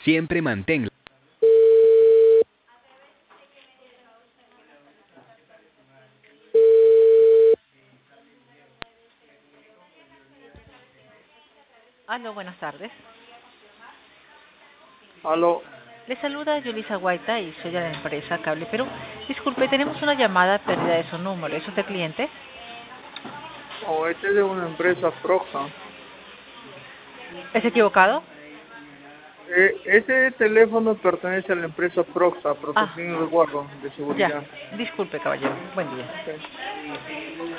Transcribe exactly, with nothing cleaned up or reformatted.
Siempre manténla. Aló, buenas tardes. Aló, Le saluda Yulisa Guaita y soy de la empresa Cable Perú. Disculpe, tenemos una llamada perdida de su número. ¿Es usted cliente? oh, este es de una empresa Proxa. ¿Es equivocado? Eh, ese teléfono pertenece a la empresa Proxa, Ah, Protección y Resguardo de ya. Seguridad. Disculpe, caballero. Buen día. Ok.